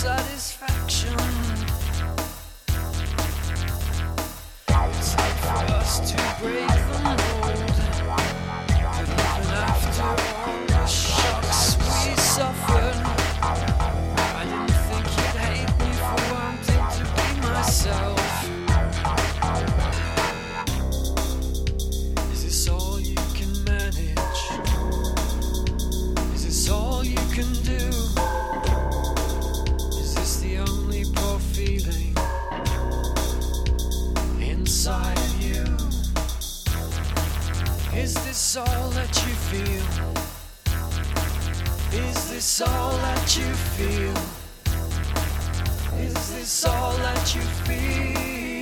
satisfaction. It's hard for us to break the mold, but even after all the shocks we suffered, I didn't think you'd hate me for wanting to be myself. Is this all you can manage? Is this all you can do? Is this the only poor feeling inside of you? Is this all that you feel? Is this all that you feel? Is this all that you feel?